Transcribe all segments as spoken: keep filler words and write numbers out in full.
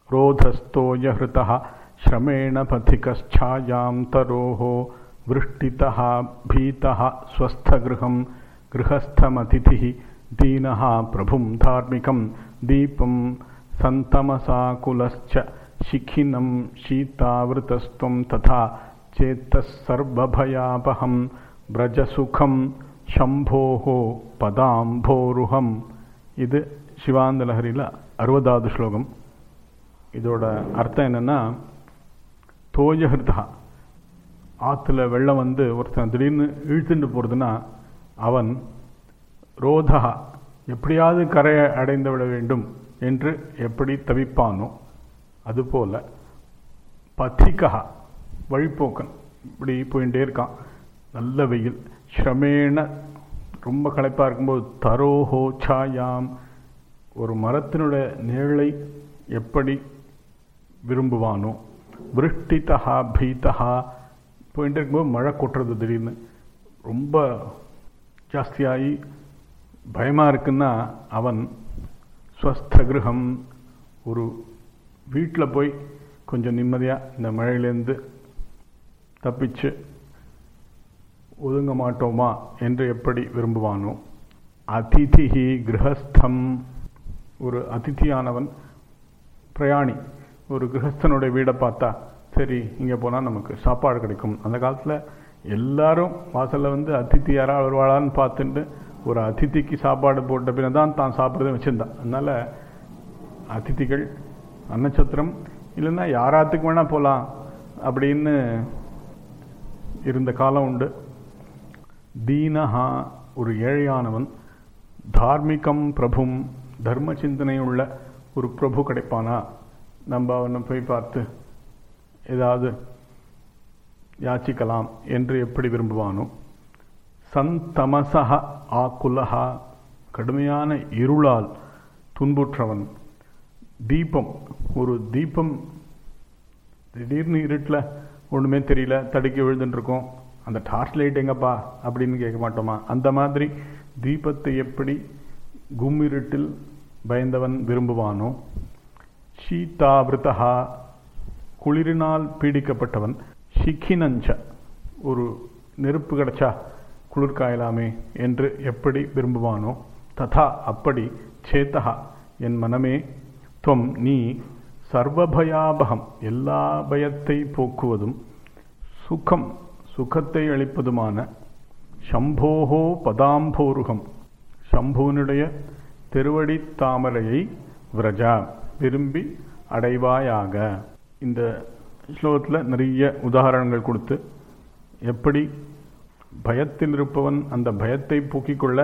ரோதஸ்தோயஹிருதः ஸ்ரமேண பதிகச்சாயாம் தரோஹ விருஷ்டிதः பீதः ஸ்வஸ்தகிருஹம் கிருஹஸ்தமதிதிः தீனः பிரபும் தார்மிகம் தீபம் சந்தமசாகுலஸ்ச சிக்கினம் சீதாவிருதஸ்துவம் ததா சேத்தஸ் சர்வபயாபஹம் பிரஜசுகம் சம்போஹோ பதாம்போருஹம். இது சிவானந்த லஹரியில் அறுபதாவது ஸ்லோகம். இதோட அர்த்தம் என்னென்னா, தோயஹிருதா, ஆற்றுல வெள்ளம் வந்து ஒருத்தன் திடீர்னு இழுத்துட்டு போகிறதுனா அவன் ரோதா, எப்படியாவது கரையை அடைந்து விட வேண்டும் என்று எப்படி தவிப்பானோ அதுபோல் பதிகா, வழிப்போக்கன், இப்படி போயிட்டே இருக்கான். நல்ல வெயில், ஸ்ரமேண ரொம்ப களைப்பாக இருக்கும்போது தரோஹோ சாயாம், ஒரு மரத்தினுடைய நிழலை எப்படி விரும்புவானோ, விருஷ்டிதா பீதா, போயிட்டு இருக்கும்போது மழை கொட்டுறது திடீர்னு ரொம்ப ஜாஸ்தியாகி பயமாக இருக்குன்னா அவன் ஸ்வஸ்தகிருஹம், ஒரு வீட்டில் போய் கொஞ்சம் நிம்மதியாக இந்த மழையிலேருந்து தப்பிச்சு ஒதுங்க மாட்டோமா என்று எப்படி விரும்புவானோ, அதிதிஹி கிரகஸ்தம், ஒரு அதிதியானவன் பிரயாணி ஒரு கிரகஸ்தனுடைய வீடை பார்த்தா சரி இங்கே போனால் நமக்கு சாப்பாடு கிடைக்கும். அந்த காலத்தில் எல்லாரும் வாசலில் வந்து அதித்தி யாராவது வருவாளான்னு பார்த்துட்டு ஒரு அதித்திக்கு சாப்பாடு போட்ட பின்ன தான் தான் சாப்பிட்றதை வச்சுருந்தான். அதனால் அதித்திகள் அன்னச்சத்திரம் இல்லைன்னா யாராத்துக்கு வேணால் போகலாம் அப்படின்னு இருந்த காலம் உண்டு. தீனஹா, ஒரு ஏழையானவன், தார்மிகம் பிரபும், தர்ம சிந்தனையுள்ள ஒரு பிரபு கிடைப்பானா, நம்ம அவனை போய் பார்த்து ஏதாவது யாச்சிக்கலாம் என்று எப்படி விரும்புவானோ. சந்தமசஹ ஆகுலஹா, கடுமையான இருளால் துன்புற்றவன். தீபம், ஒரு தீபம் திடீர்னு இருட்டில் ஒன்றுமே தெரியல, தடுக்கி விழுந்துட்டுருக்கோம், அந்த டார்ச் லைட் எங்கப்பா அப்படின்னு கேட்க மாட்டோமா, அந்த மாதிரி தீபத்தை எப்படி கும்மிருட்டில் பயந்தவன் விரும்புவானோ. சீதாவிருதா, குளிரினால் பீடிக்கப்பட்டவன். சிக்கினஞ்ச, ஒரு நெருப்பு கிடைச்சா குளிர்காயலாமே என்று எப்படி விரும்புவானோ. ததா, அப்படி. சேத்தா, என் மனமே. துவம், நீ. சர்வபயாபகம், எல்லா பயத்தை போக்குவதும். சுகம், சுகத்தை அளிப்பதுமான. சம்போஹோ பதாம்போருகம், சம்புவனுடைய திருவடி தாமரையை விரஜா, விரும்பி அடைவாயாக. இந்த ஸ்லோகத்தில் நிறைய உதாரணங்கள் கொடுத்து எப்படி பயத்தில் இருப்பவன் அந்த பயத்தை போக்கிக் கொள்ள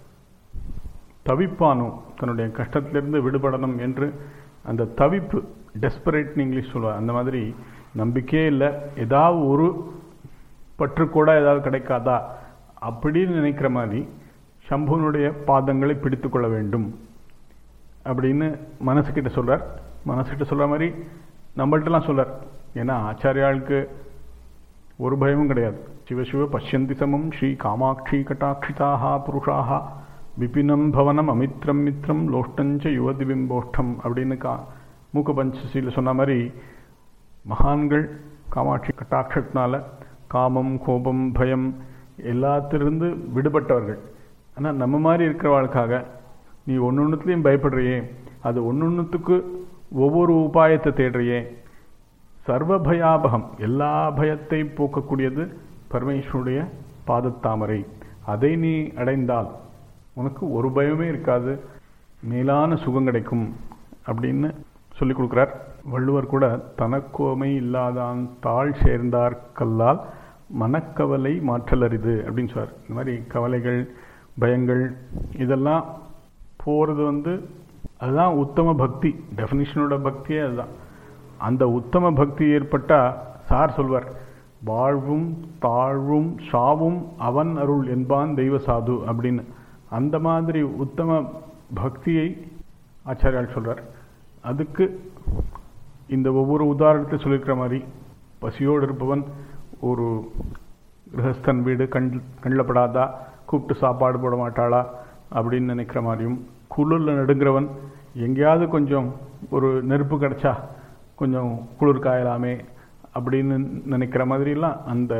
தவிப்பானோ, தன்னுடைய கஷ்டத்திலிருந்து விடுபடணும் என்று அந்த தவிப்பு, டெஸ்பரேட்னு இங்கிலீஷ் சொல்லுவார், அந்த மாதிரி நம்பிக்கையே இல்லை, ஏதாவது ஒரு பற்றுக்கூட ஏதாவது கிடைக்காதா அப்படின்னு நினைக்கிற மாதிரி சம்புவனுடைய பாதங்களை பிடித்து கொள்ள வேண்டும் அப்படின்னு மனசுக்கிட்ட சொல்கிறார். மனசுக்கிட்ட சொல்கிற மாதிரி நம்மள்கிட்டலாம் சொல்கிறார். ஏன்னா ஆச்சாரியாளுக்கு ஒரு பயமும் கிடையாது. சிவசிவ பஷ்யந்தி சமம் ஸ்ரீ காமாட்சி கட்டாட்சிதாக புருஷாக விபினம் பவனம் அமித்ரம் மித்ரம் லோஷ்டஞ்ச யுவதி பிம்போஷ்டம் அப்படின்னு கா மூக்க பஞ்சசியில் சொன்ன மாதிரி மகான்கள் காமாட்சி கட்டாட்சத்தினால காமம் கோபம் பயம் எல்லாத்திலிருந்து விடுபட்டவர்கள். ஆனால் நம்ம மாதிரி இருக்கிறவாளுக்காக நீ ஒன்று ஒன்றுத்துலேயும் பயப்படுறியே, அது ஒன்று ஒன்றுத்துக்கு ஒவ்வொரு உபாயத்தை தேடுறியே. சர்வ பயாபகம், எல்லா பயத்தை போக்கக்கூடியது பரமேஸ்வருடைய பாதத்தாமரை. அதை நீ அடைந்தால் உனக்கு ஒரு பயமே இருக்காது, மேலான சுகம் கிடைக்கும் அப்படின்னு சொல்லி கொடுக்குறார். வள்ளுவர் கூட தனக்கோமை இல்லாதான் தாழ் சேர்ந்தார் கல்லால் மனக்கவலை மாற்றல் அரிது அப்படின்னு சொல்றார். இந்த மாதிரி கவலைகள் பயங்கள் இதெல்லாம் போகிறது வந்து அதுதான் உத்தம பக்தி. டெஃபினிஷனோட பக்தியே அதுதான். அந்த உத்தம பக்தி ஏற்பட்டால் சார் சொல்வார், வாழ்வும் தாழ்வும் சாவும் அவன் அருள் என்பான் தெய்வ சாது அப்படின்னு. அந்த மாதிரி உத்தம பக்தியை ஆச்சாரியால் சொல்கிறார். அதுக்கு இந்த ஒவ்வொரு உதாரணத்தை சொல்லியிருக்கிற மாதிரி பசியோடு இருப்பவன் ஒரு கிரகஸ்தன் வீடு கண் கண்ணில்படாதா, கூப்பிட்டு சாப்பாடு போட மாட்டாளா அப்படின்னு நினைக்கிற மாதிரியும், குளிரில் நடுங்கிறவன் எங்கேயாவது கொஞ்சம் ஒரு நெருப்பு கிடச்சா கொஞ்சம் குளிர் காயலாமே அப்படின்னு நினைக்கிற மாதிரிலாம் அந்த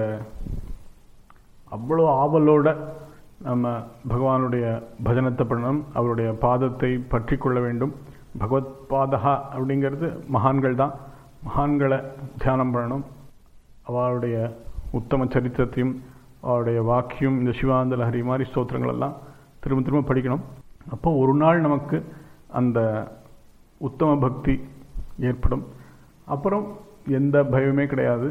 அவ்வளோ ஆவலோட நம்ம பகவானுடைய பஜனத்தை பண்ணணும், அவருடைய பாதத்தை பற்றி கொள்ள வேண்டும். பகவத் பாதகா அப்படிங்கிறது மகான்கள் தான். மகான்களை தியானம் பண்ணணும். அவருடைய உத்தம சரித்திரத்தையும் அவருடைய வாக்கியம் இந்த சிவானந்த லஹரி மாதிரி ஸ்தோத்திரங்கள் எல்லாம் திரும்ப திரும்ப படிக்கணும். அப்போ ஒரு நாள் நமக்கு அந்த உத்தம பக்தி ஏற்படும். அப்புறம் எந்த பயமே கிடையாது.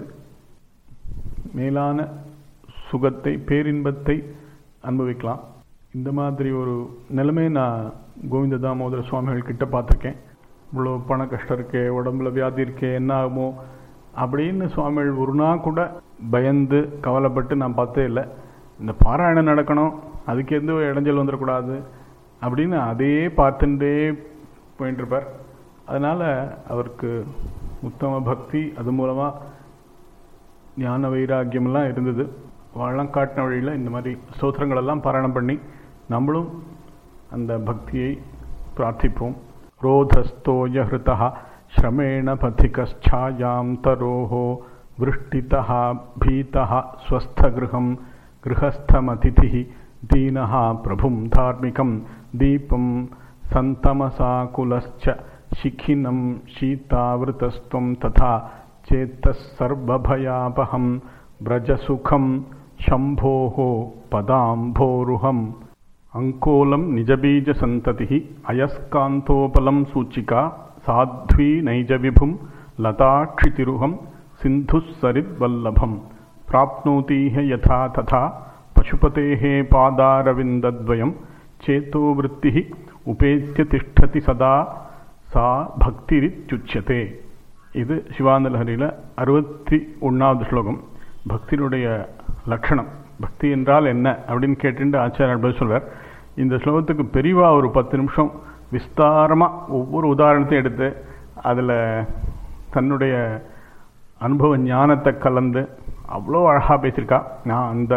மேலான சுகத்தை பேரின்பத்தை அனுபவிக்கலாம். இந்த மாதிரி ஒரு நிலைமையை நான் கோவிந்த தாமோதர சுவாமிகள் கிட்ட பார்த்துருக்கேன். இவ்வளோ பண கஷ்டம் இருக்கே, உடம்புல வியாதி இருக்கே, என்ன ஆகுமோ அப்படின்னு சுவாமிகள் ஒரு நாள் கூட பயந்து கவலைப்பட்டு நான் பார்த்தே இல்லை. இந்த பாராயணம் நடக்கணும், அதுக்கு எந்த இடைஞ்சல் வந்துடக்கூடாது அப்படின்னு அதையே பார்த்துட்டே போயிட்டு இருப்பார். அதனால் அவருக்கு உத்தம பக்தி, அது மூலமாக ஞான வைராக்கியமெல்லாம் இருந்தது. வாழலாம் காட்டின வழியில் இந்த மாதிரி ஸ்தோத்திரங்களெல்லாம் பாராயணம் பண்ணி நம்மளும் அந்த பக்தியை பிரார்த்திப்போம். ரோதஸ்தோய ஹிருதா ஸ்ரமேண பதிகச்சாயாம் தரோஹோ விருஷ்டிதா பீதா ஸ்வஸ்தகிருஹம் கிருஹஸ்தமதிதி தீனஹா பிரபும் தார்மிகம் தீபம் சந்தமசாகுலஸ்ச சிக்கினம் சீதாவிருதஸ்துவம் ததா சேத்தஸ் சர்வபயாபஹம் பிரஜசுகம் शंभोः पदाम्भोरुहम् अंकोलं निजबीज संतति अयस्कान्तोपलं सूचिका साध्वी नैजविभुं लताक्षितिरुहं सिन्धुस्सरिद्वल्लभं प्राप्नोतीह यथा तथा पशुपतेः पादारविन्दद्वयं चेतोवृत्तिः उपेत्य तिष्ठति सदा सा भक्तिरित्युच्यते. இது சிவானந்த லஹரியில் அறுபத்தி ஒன்றாவது ஸ்லோகம். பக்தியினுடைய லட்சணம், பக்தி என்றால் என்ன அப்படின்னு கேட்டுட்டு ஆச்சாரியர் பதில் சொல்வார். இந்த ஸ்லோகத்துக்கு பெரியவா ஒரு பத்து நிமிஷம் விஸ்தாரமாக ஒவ்வொரு உதாரணத்தையும் எடுத்து அதில் தன்னுடைய அனுபவ ஞானத்தை கலந்து அவ்வளோ அழகாக பேசியிருக்கா. நான் அந்த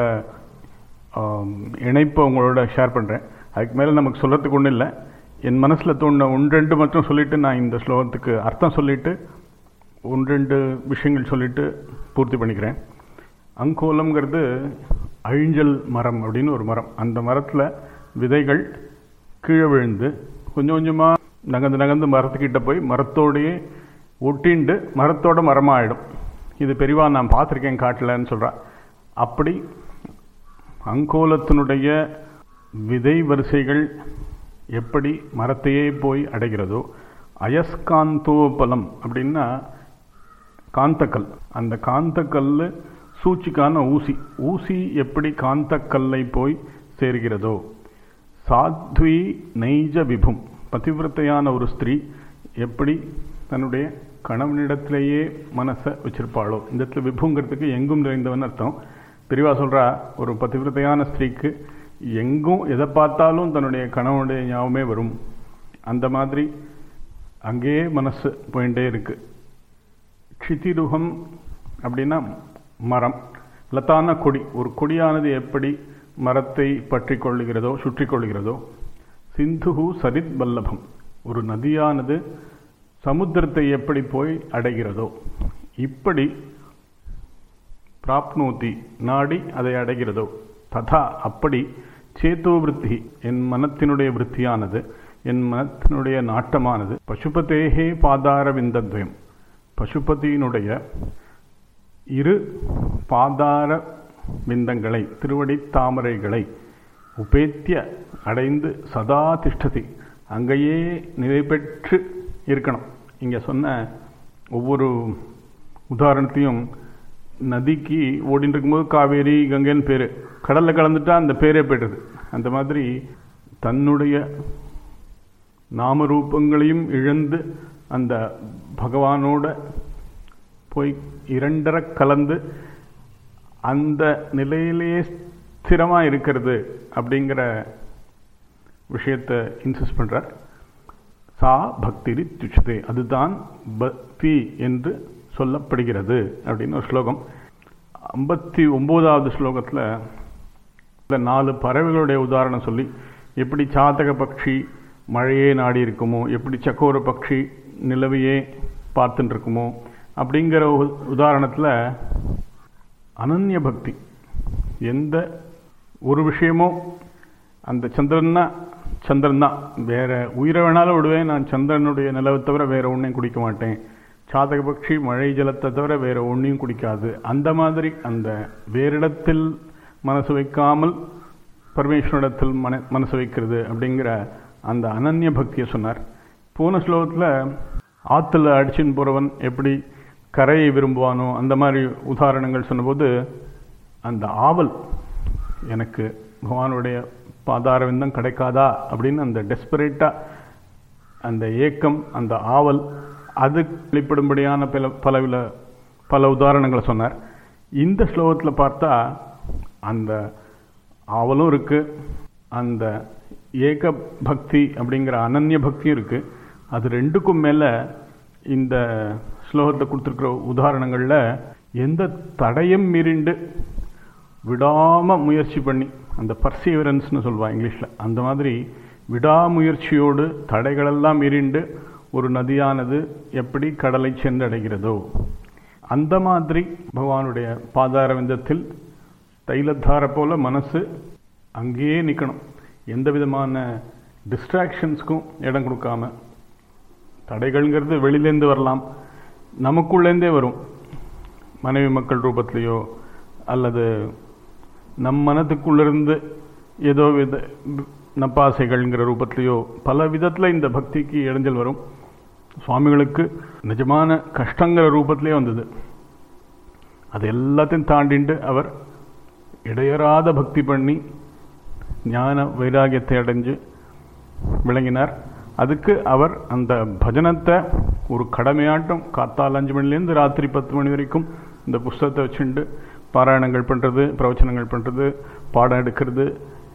இணைப்பை உங்களோட ஷேர் பண்ணுறேன். அதுக்கு மேலே நமக்கு சொல்கிறதுக்கு ஒன்றும் இல்லை. என் மனசில் தோணுன ஒன்று ரெண்டு மட்டும் சொல்லிவிட்டு நான் இந்த ஸ்லோகத்துக்கு அர்த்தம் சொல்லிவிட்டு ஒன்று ரெண்டு விஷயங்கள் சொல்லிவிட்டு பூர்த்தி பண்ணிக்கிறேன். அங்கோலம்ங்கிறது அழிஞ்சல் மரம் அப்படின்னு ஒரு மரம். அந்த மரத்தில் விதைகள் கீழே விழுந்து கொஞ்சம் கொஞ்சமாக நகர்ந்து நகர்ந்து மரத்துக்கிட்ட போய் மரத்தோடையே ஒட்டிண்டு மரத்தோட மரமாக ஆகிடும். இது பெரியவா நான் பார்த்துருக்கேன் காட்டில்ன்னு சொல்கிறா. அப்படி அங்கோலத்தினுடைய விதை வரிசைகள் எப்படி மரத்தையே போய் அடைகிறதோ, அயஸ்காந்தோபலம் அப்படின்னா காந்தக்கல், அந்த காந்தக்கல் சூச்சிக்கான ஊசி, ஊசி எப்படி காந்தக்கல்லை போய் சேர்கிறதோ, சாத்வி நைஜ விபும் பதிவிரத்தையான ஒரு ஸ்திரீ எப்படி தன்னுடைய கணவனிடத்திலேயே மனசை வச்சிருப்பாளோ. இந்த இடத்துல விபுங்கிறதுக்கு எங்கும் நிறைந்தவன் அர்த்தம். பெரியவா சொல்கிறா, ஒரு பதிவிரத்தையான ஸ்திரீக்கு எங்கும் எதை பார்த்தாலும் தன்னுடைய கணவனுடைய ஞாபகமே வரும். அந்த மாதிரி அங்கேயே மனசு போயிட்டே இருக்கு. க்ஷிதிருகம் அப்படின்னா மரம், லதான கொடி. ஒரு கொடியானது எப்படி மரத்தை பற்றி கொள்ளுகிறதோ சுற்றி கொள்ளுகிறதோ, சிந்துஹு சரித் வல்லபம், ஒரு நதியானது சமுத்திரத்தை எப்படி போய் அடைகிறதோ, இப்படி பிராப்னோதி நாடி அதை அடைகிறதோ, ததா அப்படி சேத்தோ விருத்தி என் மனத்தினுடைய விருத்தியானது, என் மனத்தினுடைய நாட்டமானது, பசுபதேகே பாதார விந்தத்வயம் பசுபதியினுடைய இரு பாதார விந்தங்களை திருவடி தாமரைகளை உபேத்திய அடைந்து சதா திஷ்டதி அங்கேயே நிலை பெற்று இருக்கணும். இங்கே சொன்ன ஒவ்வொரு உதாரணத்தையும் நதிக்கு ஓடின்னு இருக்கும்போது காவேரி கங்கைன்னு பேர், கடலில் கலந்துட்டா அந்த பேரே போய்டுது. அந்த மாதிரி தன்னுடைய நாமரூபங்களையும் இழந்து அந்த பகவானோட போய் இரண்டரை கலந்து அந்த நிலையிலேயே ஸ்திரமாக இருக்கிறது அப்படிங்கிற விஷயத்தை இன்சிஸ்ட் பண்ணுறார். சா பக்திரி துச்சதே, அதுதான் பக்தி என்று சொல்லப்படுகிறது அப்படின்னு ஒரு ஸ்லோகம். ஐம்பத்தி ஒம்போதாவது ஸ்லோகத்தில் இந்த நாலு பறவைகளுடைய உதாரணம் சொல்லி எப்படி சாதக பட்சி மழையே நாடி இருக்குமோ, எப்படி சக்கோர பட்சி நிலவையே பார்த்துட்டு இருக்குமோ அப்படிங்கிற உதாரணத்தில் அனன்ய பக்தி. எந்த ஒரு விஷயமோ அந்த சந்திரன்னா சந்திரன் தான், வேற உயிரை வேணாலும் விடுவேன், நான் சந்திரனுடைய நிலவை தவிர வேற ஒன்றையும் குடிக்க மாட்டேன், சாதக பட்சி மழை ஜலத்தை தவிர வேற ஒன்றையும் குடிக்காது, அந்த மாதிரி அந்த வேறிடத்தில் மனசு வைக்காமல் பரமேஸ்வரிடத்தில் மன மனசு வைக்கிறது அப்படிங்கிற அந்த அனன்ய பக்தியை சொன்னார். போன ஸ்லோகத்தில் ஆற்றுல அடிச்சுன்னு போகிறவன் எப்படி கரையை விரும்புவானோ அந்த மாதிரி உதாரணங்கள் சொன்னபோது அந்த ஆவல், எனக்கு பகவானுடைய பாதாரவிந்தம் கிடைக்காதா அப்படின்னு அந்த டெஸ்பரேட்டாக அந்த ஏக்கம், அந்த ஆவல், அது வெளிப்படும்படியான பல பல பல உதாரணங்களை சொன்னார். இந்த ஸ்லோகத்தில் பார்த்தா அந்த ஆவலும் இருக்குது, அந்த ஏக பக்தி அப்படிங்கிற அனன்ய பக்தியும் இருக்குது. அது ரெண்டுக்கும் மேலே இந்த ஸ்லோகத்தை கொடுத்துருக்கிற உதாரணங்களில் எந்த தடையும் மீறிண்டு விடாமல் முயற்சி பண்ணி, அந்த பர்சீவரன்ஸ்னு சொல்லுவாள் இங்கிலீஷில், அந்த மாதிரி விடாமுயற்சியோடு தடைகளெல்லாம் மீறிண்டு ஒரு நதியானது எப்படி கடலை சென்றடைகிறதோ அந்த மாதிரி பகவானுடைய பாதாரவிந்தத்தில் தைலத்தார போல மனசு அங்கேயே நிற்கணும். எந்த விதமான டிஸ்ட்ராக்ஷன்ஸ்க்கும் இடம் கொடுக்காம. தடைகள்ங்கிறது வெளியிலேருந்து வரலாம், நமக்குள்ளேருந்தே வரும், மனைவி மக்கள் ரூபத்திலேயோ அல்லது நம் மனத்துக்குள்ளிருந்து ஏதோ வித நப்பாசைகள்ங்கிற ரூபத்திலேயோ பல விதத்தில் இந்த பக்திக்கு இடைஞ்சல் வரும். சுவாமிகளுக்கு நிஜமான கஷ்டங்கிற ரூபத்திலே வந்தது. அது எல்லாத்தையும் தாண்டிண்டு அவர் இடையறாத பக்தி பண்ணி ஞான வைராகியத்தை அடைஞ்சு விளங்கினார். அதுக்கு அவர் அந்த பஜனத்தை ஒரு கடமையாட்டம் காத்தால் அஞ்சு மணிலேருந்து ராத்திரி பத்து மணி வரைக்கும் இந்த புஸ்தகத்தை வச்சுட்டு பாராயணங்கள் பண்ணுறது, பிரவச்சனங்கள் பண்ணுறது, பாடம் எடுக்கிறது,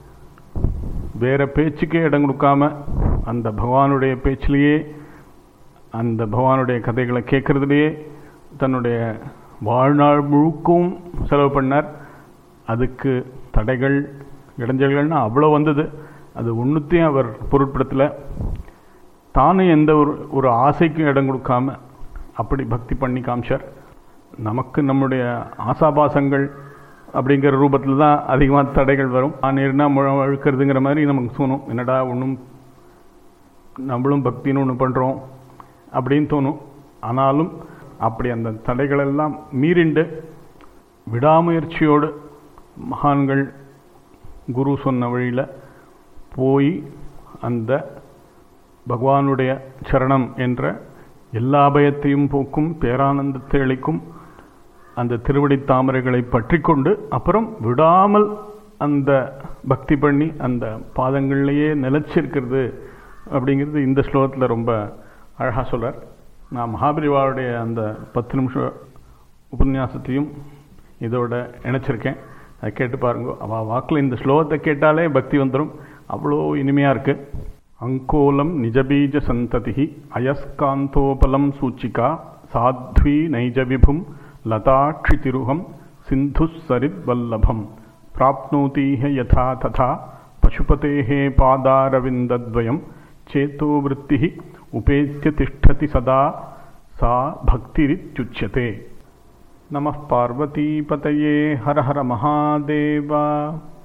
வேற பேச்சுக்கே இடம் கொடுக்காம அந்த பகவானுடைய பேச்சிலேயே, அந்த பகவானுடைய கதைகளை கேட்கறதுலேயே தன்னுடைய வாழ்நாள் முழுக்கும் செலவு பண்ணார். அதுக்கு தடைகள் இடைஞ்சல்கள்னா அவ்வளோ வந்தது. அது ஒன்றுத்தையும் அவர் பொருட்படுத்தலை. தானும் எந்த ஒரு ஒரு ஆசைக்கும் இடம் கொடுக்காம அப்படி பக்தி பண்ணி காமிச்சார். நமக்கு நம்முடைய ஆசாபாசங்கள் அப்படிங்கிற ரூபத்தில் தான் அதிகமாக தடைகள் வரும். ஆனேர்னா முழம் அழுக்கிறதுங்கிற மாதிரி நமக்கு தோணும், என்னடா ஒன்றும் நம்மளும் பக்தின்னு ஒன்று பண்ணுறோம் அப்படின்னு தோணும். ஆனாலும் அப்படி அந்த தடைகளெல்லாம் மீறிண்டு விடாமுயற்சியோடு மகான்கள் குரு சொன்ன வழியில் போய் அந்த பகவானுடைய சரணம் என்ற எல்லா பயத்தையும் போக்கும் பேரானந்தத்தை அளிக்கும் அந்த திருவடி தாமரைகளை பற்றி கொண்டு அப்புறம் விடாமல் அந்த பக்தி பண்ணி அந்த பாதங்கள்லேயே நிலச்சிருக்கிறது அப்படிங்கிறது இந்த ஸ்லோகத்தில் ரொம்ப அழகாக சொல்கிறார். நான் மகாபரிவாருடைய அந்த பத்து நிமிஷம் உபன்யாசத்தையும் இதோட இணைச்சிருக்கேன், அதை கேட்டு பாருங்க. அவள் வாக்கில் இந்த ஸ்லோகத்தை கேட்டாலே பக்தி வந்துடும், அவ்வளோ இனிமையாக இருக்குது. அங்கோலம் நிஜபீஜ சந்ததி அயஸ்காந்தோபலம் சூச்சிகா சாத்வி நைஜ விபும் லதாட்சி திருகம் சிந்து சரித் வல்லபம் பிராப்னோதீஹ யதா ததா பசுபதேஹே பாதாரவிந்தத்வயம் சேதோ விருத்தி உபேத்ய திஷ்டதி சதா சா பக்திரித்யுச்யதே. நமः பார்வதீபதயே. ஹர ஹர மகாதேவா.